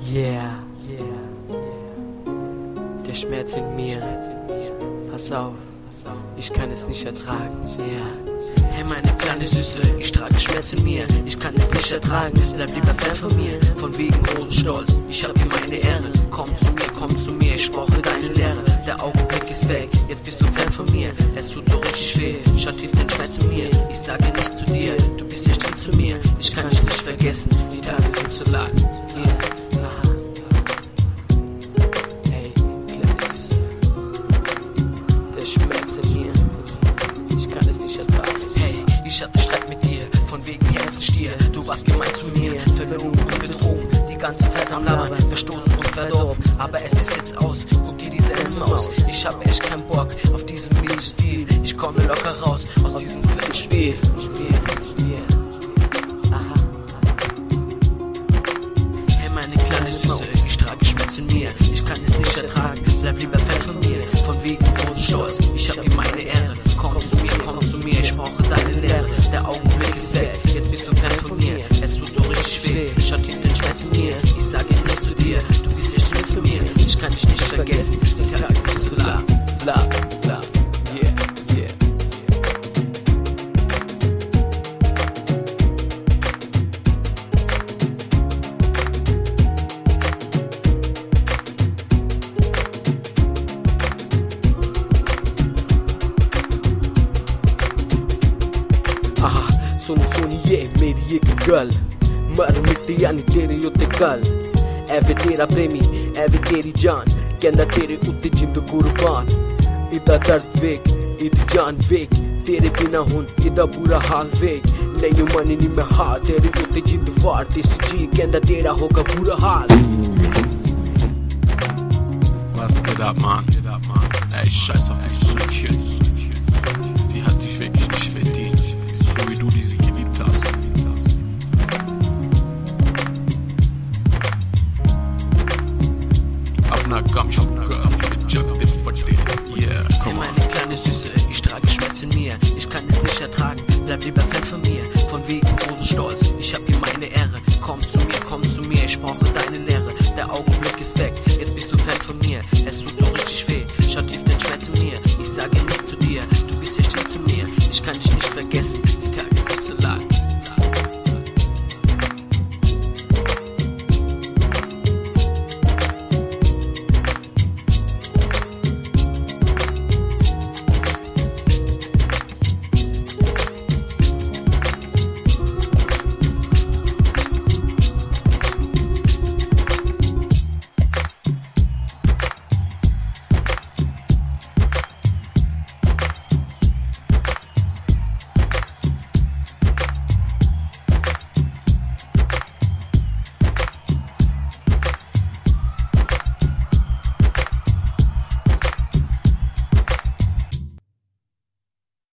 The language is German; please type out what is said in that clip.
Yeah, der Schmerz in mir, pass auf, ich kann es nicht ertragen, yeah. Hey meine kleine Süße, ich trage Schmerz in mir, ich kann es nicht ertragen, bleib lieber fern von mir, von wegen Rosenstolz, ich hab hier meine Ehre, komm zu mir, ich brauche deine Lehre, der Augenblick ist weg, jetzt bist du fern von mir, es tut so richtig weh, schau tief den Schmerz in mir, ich sage nichts zu dir, du bist ja still zu mir, ich kann dich nicht vergessen, die Tage sind zu lang, yeah. Ich hatte Streit mit dir, von wegen Herzenstier. Du warst gemein zu mir, Verwirrung und Betrogen. Die ganze Zeit am Labern, verstoßen und verdorben. Aber es ist jetzt aus, guck dir dieselben aus. Ich hab echt keinen Bock auf diesen miesen Stil. Ich komme locker raus aus diesem kleinen Spiel. Aha. Hey meine kleine Süße, ich trage Schmerz in mir. Ich kann es nicht ertragen, bleib lieber fern von mir. Von wegen Rosenstolz, ich hab hier meine Ehre. Komm zu mir, ich brauche deine Lehre. Der Augenblick ist weg, jetzt bist du fern von mir. Es tut so richtig weh, schau tief den Schmerz in mir. Ich sage nichts zu dir, du bist ja still zu mir. Ich kann dich nicht vergessen, die Tage sind zu lang. Bla, bla, yeah, yeah. सुनिए मेरी एक गल मर मिट्टी यानी तेरे उत्ते गल ऐ वे तेरा प्रेमी ऐ वे तेरी जान कहना तेरे उत्ते जिंद कुर्बान इदा दर्द वेग इदी जान वेग तेरे बिना हुन इदा बुरा हाल वेग नहीं मनी नी मैं हार तेरे उत्ते जिंद वार देसी जी कहना तेरा होगा बुरा हाल Lass it up, man. Ey, scheiß auf die Shit.